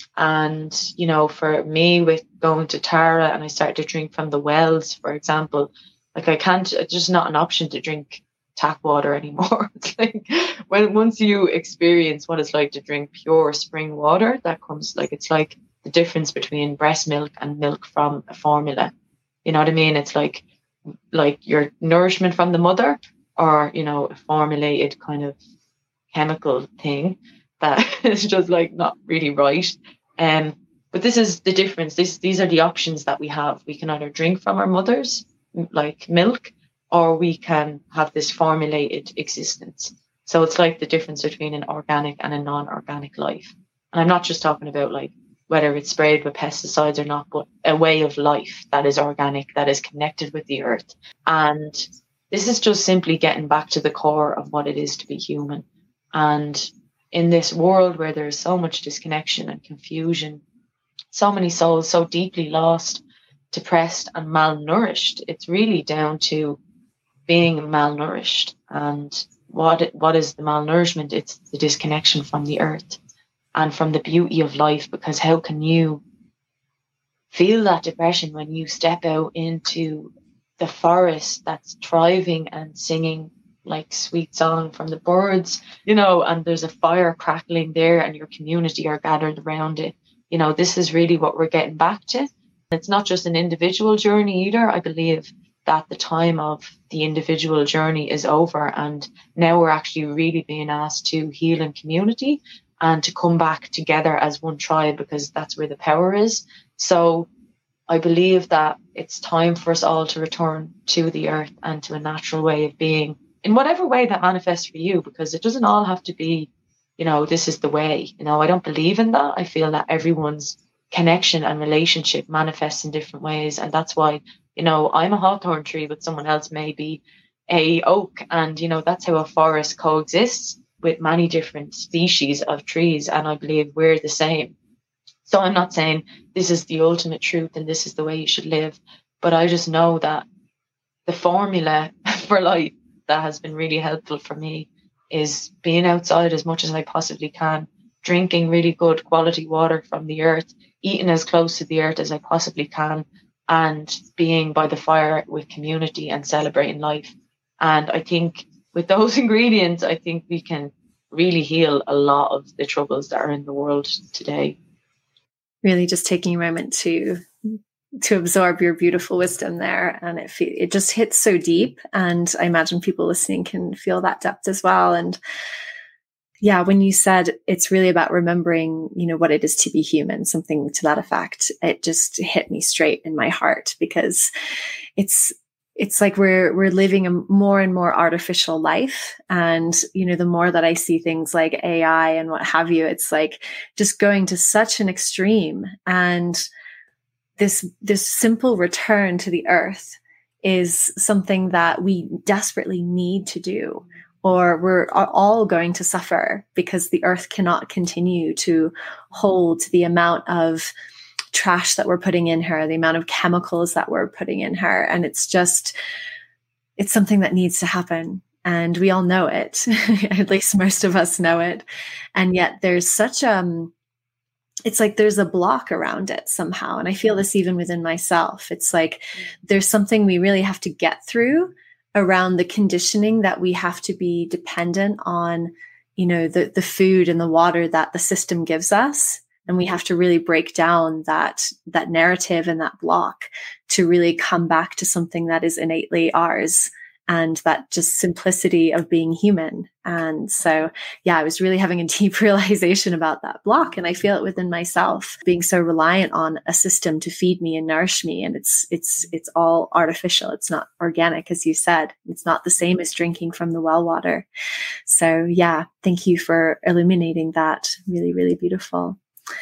And, you know, for me with going to Tara and I started to drink from the wells, for example, like I can't, it's just not an option to drink tap water anymore. It's like when once you experience what it's like to drink pure spring water, that comes like, it's like the difference between breast milk and milk from a formula. You know what I mean? It's like, like your nourishment from the mother, or, you know, a formulated kind of chemical thing that is just like not really right. Um, but this is the difference. This, these are the options that we have. We can either drink from our mothers, like milk, or we can have this formulated existence. So it's like the difference between an organic and a non-organic life. And I'm not just talking about like whether it's sprayed with pesticides or not, but a way of life that is organic, that is connected with the earth. And this is just simply getting back to the core of what it is to be human. And in this world where there's so much disconnection and confusion, so many souls so deeply lost, depressed and malnourished, it's really down to being malnourished. And what what is the malnourishment? It's the disconnection from the earth and from the beauty of life. Because how can you feel that depression when you step out into the forest that's thriving and singing like sweet song from the birds, you know, and there's a fire crackling there and your community are gathered around it? You know, this is really what we're getting back to. It's not just an individual journey either. I believe that the time of the individual journey is over, and now we're actually really being asked to heal in community and to come back together as one tribe, because that's where the power is. So I believe that it's time for us all to return to the earth and to a natural way of being, in whatever way that manifests for you, because it doesn't all have to be, you know, this is the way. You know, I don't believe in that. I feel that everyone's connection and relationship manifests in different ways. And that's why, you know, I'm a hawthorn tree, but someone else may be a oak. And, you know, that's how a forest coexists with many different species of trees. And I believe we're the same. So I'm not saying this is the ultimate truth and this is the way you should live, but I just know that the formula for life that has been really helpful for me is being outside as much as I possibly can, drinking really good quality water from the earth, eating as close to the earth as I possibly can, and being by the fire with community and celebrating life. And I think with those ingredients, I think we can really heal a lot of the troubles that are in the world today. Really just taking a moment to to absorb your beautiful wisdom there. And it it just hits so deep. And I imagine people listening can feel that depth as well. And yeah, when you said it's really about remembering, you know, what it is to be human, something to that effect, it just hit me straight in my heart, because it's it's like we're we're living a more and more artificial life. And, you know, the more that I see things like A I and what have you, it's like just going to such an extreme. And this this simple return to the earth is something that we desperately need to do, or we're all going to suffer, because the earth cannot continue to hold the amount of trash that we're putting in her, the amount of chemicals that we're putting in her. And it's just, it's something that needs to happen. And we all know it, at least most of us know it. And yet there's such, um, it's like there's a block around it somehow. And I feel this even within myself. It's like there's something we really have to get through around the conditioning that we have to be dependent on, you know, the, the food and the water that the system gives us. And we have to really break down that, that narrative and that block to really come back to something that is innately ours, and that just simplicity of being human. And so, yeah, I was really having a deep realization about that block. And I feel it within myself, being so reliant on a system to feed me and nourish me. And it's, it's, it's all artificial. It's not organic, as you said. It's not the same as drinking from the well water. So yeah, thank you for illuminating that. Really, really beautiful.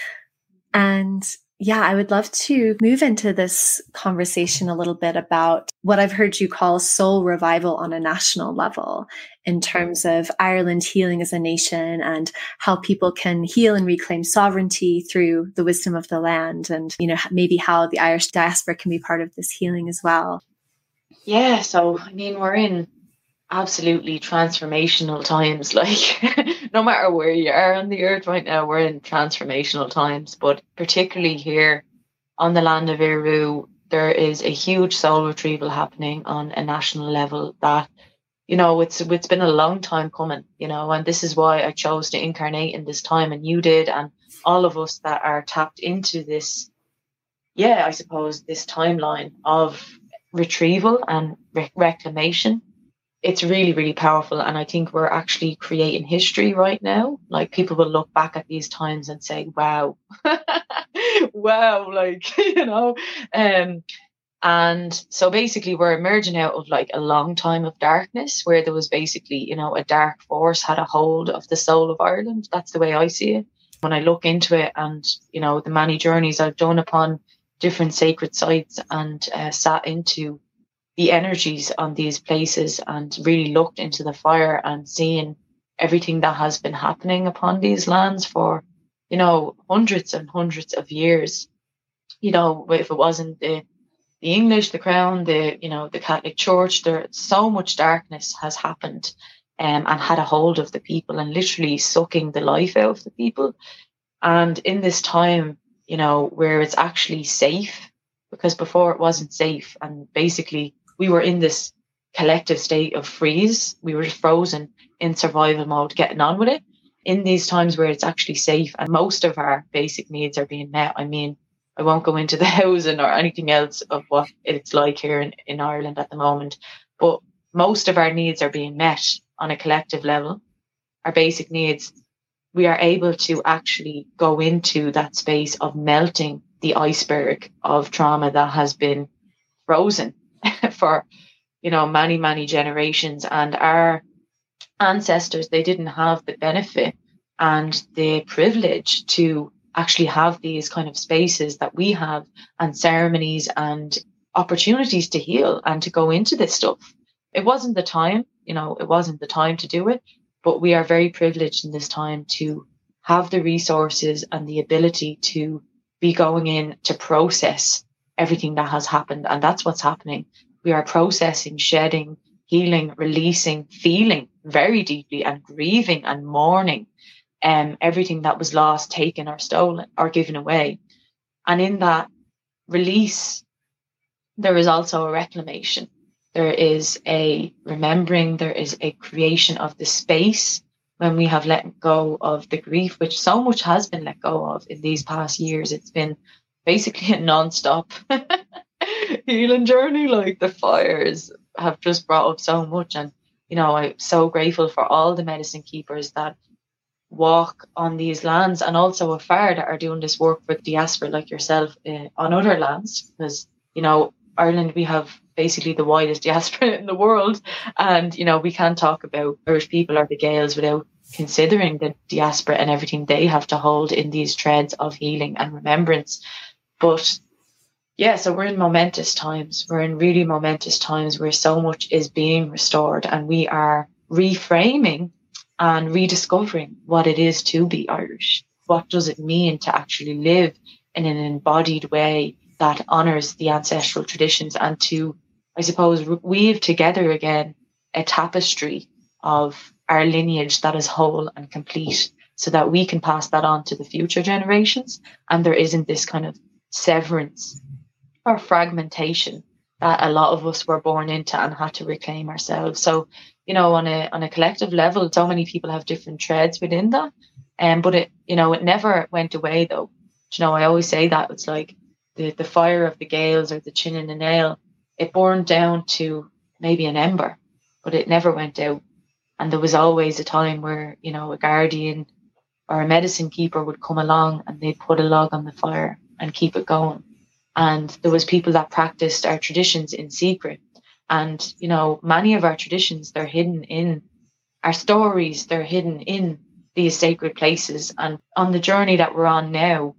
And yeah, I would love to move into this conversation a little bit about what I've heard you call soul revival on a national level, in terms of Ireland healing as a nation and how people can heal and reclaim sovereignty through the wisdom of the land, and, you know, maybe how the Irish diaspora can be part of this healing as well. Yeah, so I mean, we're in absolutely transformational times. Like, no matter where you are on the earth right now, we're in transformational times. But particularly here on the land of Iru, there is a huge soul retrieval happening on a national level that, you know, it's it's been a long time coming, you know, and this is why I chose to incarnate in this time, and you did, and all of us that are tapped into this, yeah, I suppose, this timeline of retrieval and re- reclamation. It's really, really powerful. And I think we're actually creating history right now. Like, people will look back at these times and say, wow, wow, like, you know. Um, and so basically we're emerging out of like a long time of darkness, where there was basically, you know, a dark force had a hold of the soul of Ireland. That's the way I see it. When I look into it, and, you know, the many journeys I've done upon different sacred sites, and uh, sat into the energies on these places, and really looked into the fire and seeing everything that has been happening upon these lands for, you know, hundreds and hundreds of years. You know, if it wasn't the, the English, the Crown, the, you know, the Catholic Church, there, so much darkness has happened, um, and had a hold of the people, and literally sucking the life out of the people. And in this time, you know, where it's actually safe, because before it wasn't safe, and basically we were in this collective state of freeze. We were just frozen in survival mode, getting on with it. In these times where it's actually safe and most of our basic needs are being met. I mean, I won't go into the housing or anything else of what it's like here in, in Ireland at the moment, but most of our needs are being met on a collective level. Our basic needs, we are able to actually go into that space of melting the iceberg of trauma that has been frozen for, you know, many, many generations. And our ancestors, they didn't have the benefit and the privilege to actually have these kind of spaces that we have, and ceremonies and opportunities to heal and to go into this stuff. It wasn't the time, you know, it wasn't the time to do it, but we are very privileged in this time to have the resources and the ability to be going in to process everything that has happened. And that's what's happening. We are processing, shedding, healing, releasing, feeling very deeply, and grieving and mourning um, everything that was lost, taken or stolen or given away. And in that release, there is also a reclamation. There is a remembering, there is a creation of the space when we have let go of the grief, which so much has been let go of in these past years. It's been basically a non-stop healing journey. Like, the fires have just brought up so much. And, you know, I'm so grateful for all the medicine keepers that walk on these lands, and also afar, that are doing this work with diaspora like yourself uh, on other lands. Because, you know, Ireland, we have basically the widest diaspora in the world. And, you know, we can't talk about Irish people or the Gaels without considering the diaspora and everything they have to hold in these threads of healing and remembrance. But yeah, so we're in momentous times. We're in really momentous times where so much is being restored, and we are reframing and rediscovering what it is to be Irish. What does it mean to actually live in an embodied way that honours the ancestral traditions, and to, I suppose, weave together again a tapestry of our lineage that is whole and complete, so that we can pass that on to the future generations, and there isn't this kind of severance or fragmentation that a lot of us were born into and had to reclaim ourselves. So, you know, on a on a collective level, so many people have different threads within that. Um, but it, you know, it never went away though. You know, I always say that it's like the, the fire of the Gaels or the chin in the nail, it burned down to maybe an ember, but it never went out. And there was always a time where, you know, a guardian or a medicine keeper would come along and they'd put a log on the fire and keep it going. And there was people that practiced our traditions in secret. And, you know, many of our traditions, they're hidden in our stories, they're hidden in these sacred places. And on the journey that we're on now,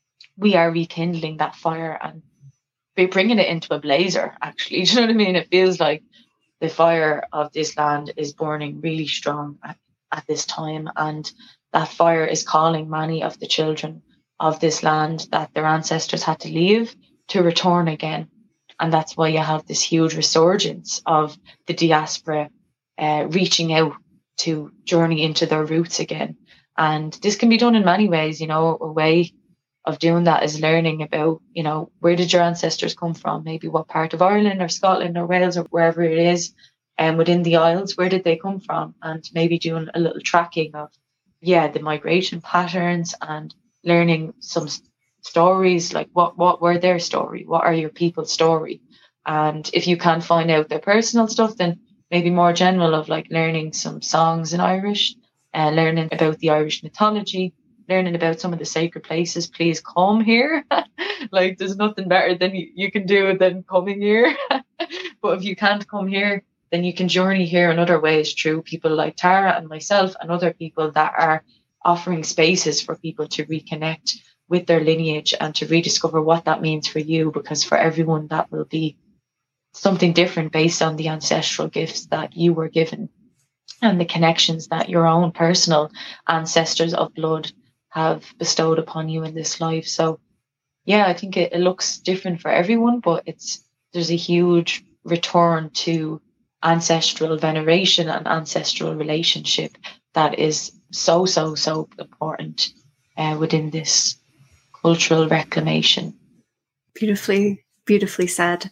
we are rekindling that fire and we're bringing it into a blazer, actually. Do you know what I mean? It feels like the fire of this land is burning really strong at, at this time. And that fire is calling many of the children of this land that their ancestors had to leave to return again. And that's why you have this huge resurgence of the diaspora uh, reaching out to journey into their roots again. And this can be done in many ways. You know, a way of doing that is learning about, you know, where did your ancestors come from? Maybe what part of Ireland or Scotland or Wales or wherever it is, and um, within the Isles, where did they come from? And maybe doing a little tracking of, yeah, the migration patterns and learning some stories, like what, what were their story? What are your people's story? And if you can't find out their personal stuff, then maybe more general of like learning some songs in Irish, uh, learning about the Irish mythology, learning about some of the sacred places. Please come here. Like there's nothing better than you, you can do than coming here. But if you can't come here, then you can journey here in other ways through people like Tara and myself and other people that are offering spaces for people to reconnect with their lineage and to rediscover what that means for you, because for everyone that will be something different based on the ancestral gifts that you were given and the connections that your own personal ancestors of blood have bestowed upon you in this life. So yeah, I think it, it looks different for everyone, but it's there's a huge return to ancestral veneration and ancestral relationship that is so, so, so important uh, within this cultural reclamation. Beautifully, beautifully said.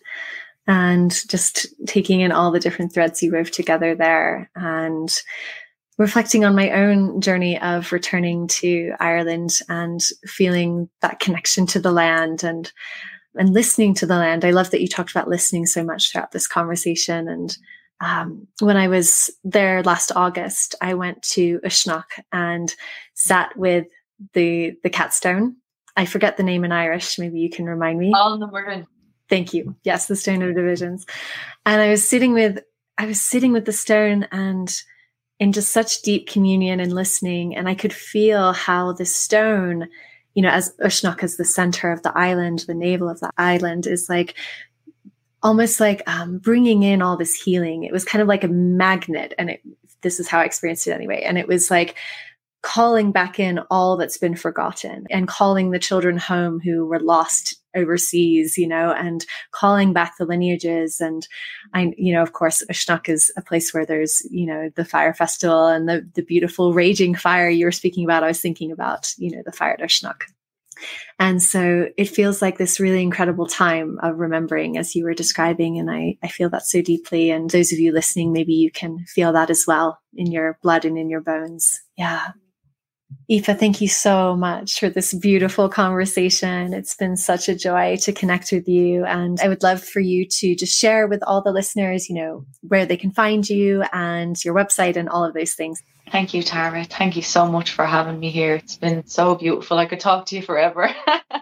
And just taking in all the different threads you wove together there and reflecting on my own journey of returning to Ireland and feeling that connection to the land and and listening to the land. I love that you talked about listening so much throughout this conversation. And um, when I was there last August, I went to Uisneach and sat with the the Catstone. I forget the name in Irish. Maybe you can remind me. All in the word. Thank you. Yes, the Stone of Divisions. And I was sitting with I was sitting with the stone and in just such deep communion and listening. And I could feel how the stone, you know, as Uisneach is the center of the island, the navel of the island, is like almost like um, bringing in all this healing. It was kind of like a magnet. And it, this is how I experienced it anyway. And it was like calling back in all that's been forgotten and calling the children home who were lost overseas, you know, and calling back the lineages. And I, you know, of course, Uisneach is a place where there's, you know, the fire festival and the, the beautiful raging fire you were speaking about. I was thinking about, you know, the fire at Uisneach. And so it feels like this really incredible time of remembering as you were describing. And I, I feel that so deeply. And those of you listening, maybe you can feel that as well in your blood and in your bones. Yeah. Aoife, thank you so much for this beautiful conversation. It's been such a joy to connect with you. And I would love for you to just share with all the listeners, you know, where they can find you and your website and all of those things. Thank you, Tara. Thank you so much for having me here. It's been so beautiful. I could talk to you forever.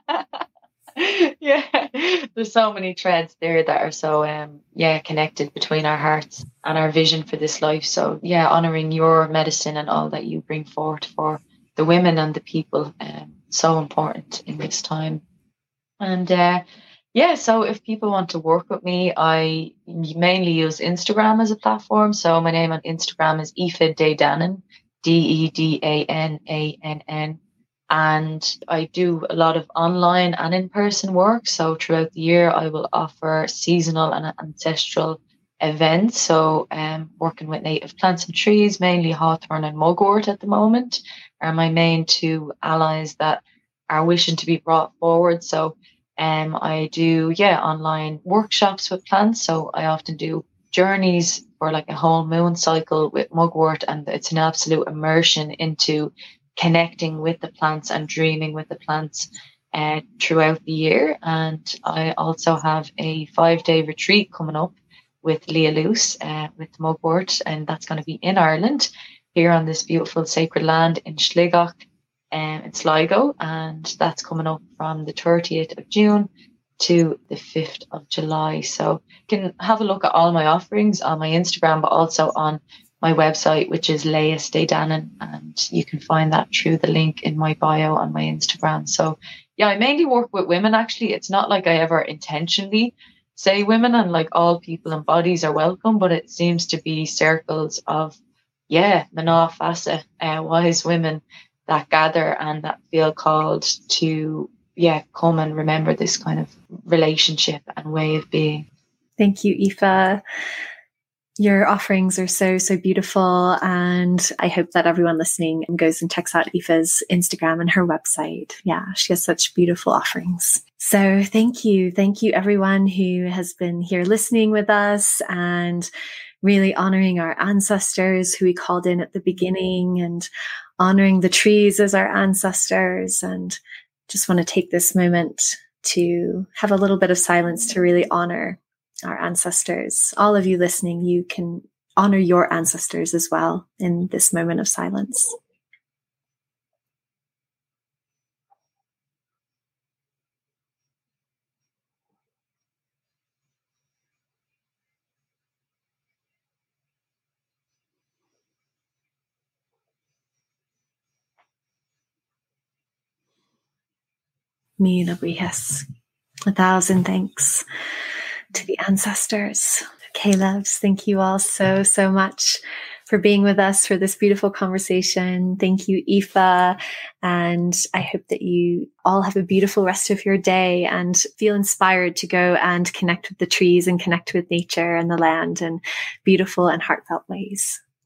Yeah, there's so many threads there that are so, um, yeah, connected between our hearts and our vision for this life. So yeah, honoring your medicine and all that you bring forth for the women and the people, um, so important in this time. And uh, yeah, so if people want to work with me, I mainly use Instagram as a platform. So my name on Instagram is Aoife Dedannan, D E D A N A N N. And I do a lot of online and in-person work. So throughout the year, I will offer seasonal and ancestral events. So um, working with native plants and trees, mainly hawthorn and mugwort at the moment, are my main two allies that are wishing to be brought forward. So Um, I do, yeah, online workshops with plants. So I often do journeys for like a whole moon cycle with mugwort, and it's an absolute immersion into connecting with the plants and dreaming with the plants uh, throughout the year. And I also have a five day retreat coming up with Leah Luce uh, with mugwort, and that's going to be in Ireland, here on this beautiful sacred land in Sligo, um, in Sligo, and that's coming up from the thirtieth of June to the fifth of July. So you can have a look at all my offerings on my Instagram, but also on my website, which is Leah Stay Dannon, and you can find that through the link in my bio on my Instagram. So yeah, I mainly work with women. Actually, it's not like I ever intentionally say women, and like all people and bodies are welcome, but it seems to be circles of, yeah, Mana Fasa, uh, wise women that gather and that feel called to, yeah, come and remember this kind of relationship and way of being. Thank you, Aoife. Your offerings are so, so beautiful. And I hope that everyone listening goes and checks out Aoife's Instagram and her website. Yeah, she has such beautiful offerings. So thank you. Thank you, everyone who has been here listening with us and really honoring our ancestors who we called in at the beginning, and honoring the trees as our ancestors. And just want to take this moment to have a little bit of silence to really honor our ancestors. All of you listening, you can honor your ancestors as well in this moment of silence. Mila Brihes. A thousand thanks to the ancestors. Okay, loves, thank you all so, so much for being with us for this beautiful conversation. Thank you, Aoife. And I hope that you all have a beautiful rest of your day and feel inspired to go and connect with the trees and connect with nature and the land in beautiful and heartfelt ways.